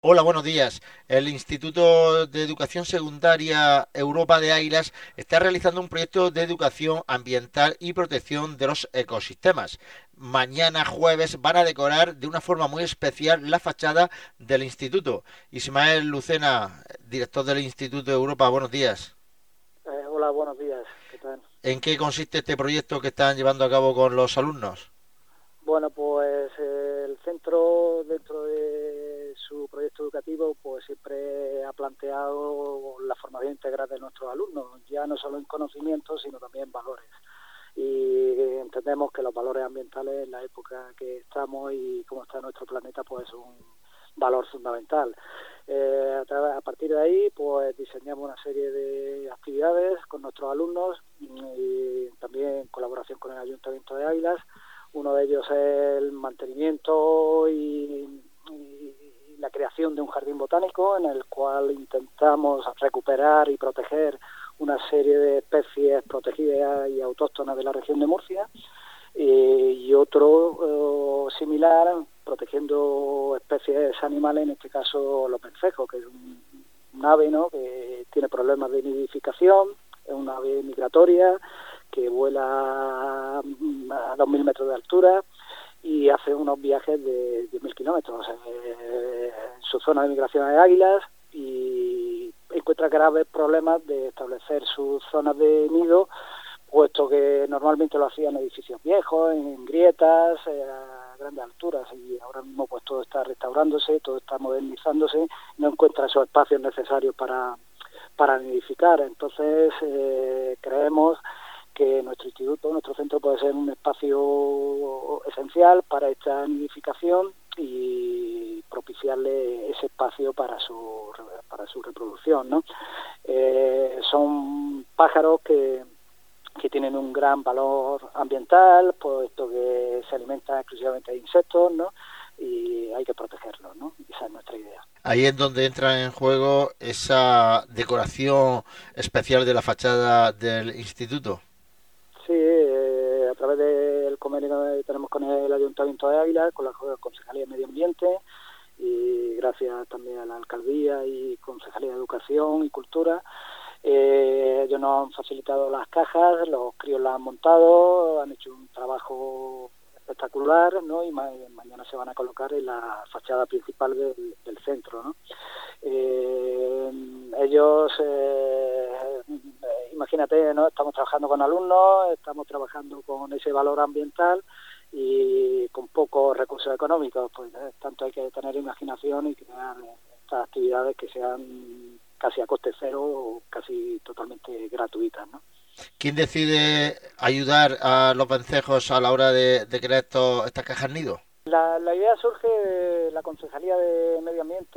Hola, buenos días. El Instituto de Educación Secundaria Europa de Águilas está realizando un proyecto de educación ambiental y protección de los ecosistemas. Mañana jueves van a decorar de una forma muy especial la fachada del instituto. Ismael Lucena, director del Instituto de Europa, buenos días. Hola, buenos días. ¿Qué tal? ¿En qué consiste este proyecto que están llevando a cabo con los alumnos? Bueno, pues el centro, dentro de su proyecto educativo, pues siempre ha planteado la formación integral de nuestros alumnos, ya no solo en conocimientos, sino también en valores. Y entendemos que los valores ambientales en la época que estamos y cómo está nuestro planeta, pues es un valor fundamental. A partir de ahí, pues diseñamos una serie de actividades con nuestros alumnos y también en colaboración con el Ayuntamiento de Águilas. Uno de ellos es el mantenimiento y la creación de un jardín botánico en el cual intentamos recuperar y proteger una serie de especies protegidas y autóctonas de la región de Murcia, y otro similar protegiendo especies animales, en este caso los vencejos, que es un ave, ¿no?, que tiene problemas de nidificación, es una ave migratoria que vuela a 2.000 metros de altura y hace unos viajes de 10.000 kilómetros en su zona de migración de águilas, y encuentra graves problemas de establecer sus zonas de nido, puesto que normalmente lo hacía en edificios viejos, en grietas, a grandes alturas, y ahora mismo pues todo está restaurándose, todo está modernizándose, no encuentra esos espacios necesarios para nidificar. Entonces creemos que nuestro instituto, nuestro centro puede ser un espacio esencial para esta nidificación y propiciarle ese espacio para su reproducción, ¿no? Son pájaros que tienen un gran valor ambiental, puesto que se alimentan exclusivamente de insectos, ¿no? Y hay que protegerlos, ¿no? Esa es nuestra idea. Ahí es donde entra en juego esa decoración especial de la fachada del instituto. Sí, a través del convenio que tenemos con el Ayuntamiento de Ávila, con la Concejalía de Medio Ambiente, y gracias también a la Alcaldía y Concejalía de Educación y Cultura, ellos nos han facilitado las cajas, los críos las han montado, han hecho un trabajo espectacular, ¿no? Y mañana se van a colocar en la fachada principal del centro, ¿no? Ellos, imagínate, ¿no? Estamos trabajando con alumnos, estamos trabajando con ese valor ambiental y con pocos recursos económicos, pues tanto hay que tener imaginación y crear estas actividades que sean casi a coste cero o casi totalmente gratuitas, ¿no? ¿Quién decide ayudar a los vencejos a la hora de crear estas cajas nido? La idea surge de la Concejalía de Medio Ambiente,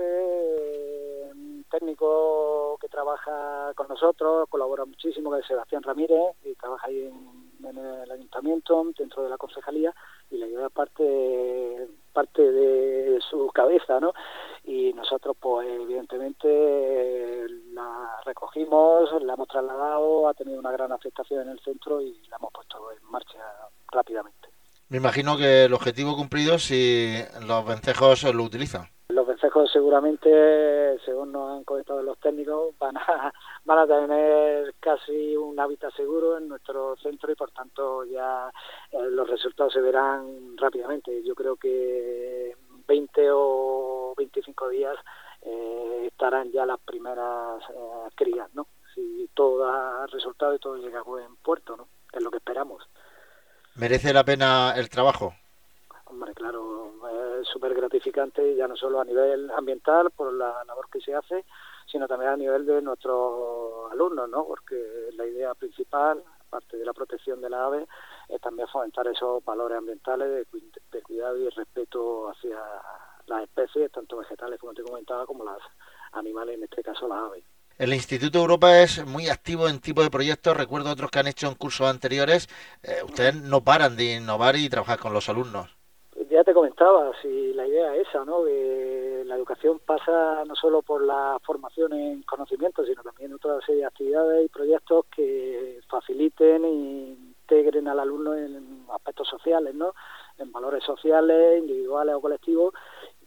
un técnico que trabaja con nosotros, colabora muchísimo, que es Sebastián Ramírez, y trabaja ahí en el ayuntamiento, dentro de la concejalía, y la idea parte de su cabeza, ¿no? Y nosotros, pues evidentemente, la recogimos, la hemos trasladado, ha tenido una gran aceptación en el centro y la hemos puesto en marcha rápidamente. Me imagino que el objetivo cumplido si los vencejos lo utilizan. Los vencejos seguramente, según nos han comentado los técnicos, van a tener casi un hábitat seguro en nuestro centro y por tanto ya los resultados se verán rápidamente. Yo creo que 20 o 25 días estarán ya las primeras crías, ¿no? Si todo da resultado y todo llega a buen puerto, ¿no? Es lo que esperamos. ¿Merece la pena el trabajo? Hombre, claro, es súper gratificante, ya no solo a nivel ambiental, por la labor que se hace, sino también a nivel de nuestros alumnos, ¿no? Porque la idea principal, aparte de la protección de la ave, es también fomentar esos valores ambientales de cuidado y respeto hacia las especies, tanto vegetales, como te comentaba, como las animales, en este caso las aves. El Instituto Europa es muy activo en tipo de proyectos. Recuerdo otros que han hecho en cursos anteriores. Ustedes no paran de innovar y trabajar con los alumnos. Ya te comentaba, si la idea es esa, ¿no? Que la educación pasa no solo por la formación en conocimientos, sino también otra serie de actividades y proyectos que faciliten e integren al alumno en aspectos sociales, ¿no? En valores sociales, individuales o colectivos,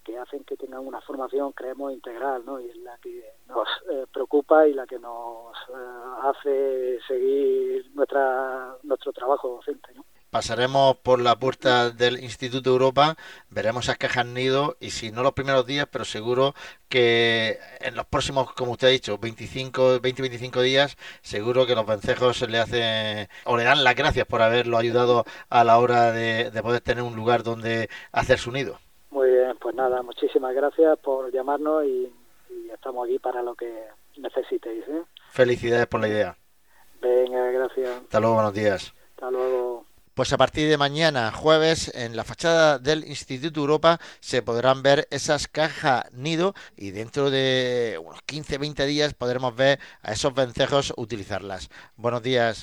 que hacen que tengan una formación, creemos, integral, ¿no? Y es la que nos preocupa y la que nos hace seguir nuestro trabajo docente, ¿no? Pasaremos por la puerta del Instituto Europa, veremos esas cajas nido y si no los primeros días, pero seguro que en los próximos, como usted ha dicho, 20-25 días, seguro que los vencejos le hacen o le dan las gracias por haberlo ayudado a la hora de poder tener un lugar donde hacer su nido. Muy bien, pues nada, muchísimas gracias por llamarnos y estamos aquí para lo que necesitéis, ¿eh? Felicidades por la idea. Venga, gracias. Hasta luego, buenos días. Hasta luego. Pues a partir de mañana, jueves, en la fachada del Instituto Europa se podrán ver esas cajas nido y dentro de unos 15-20 días podremos ver a esos vencejos utilizarlas. Buenos días.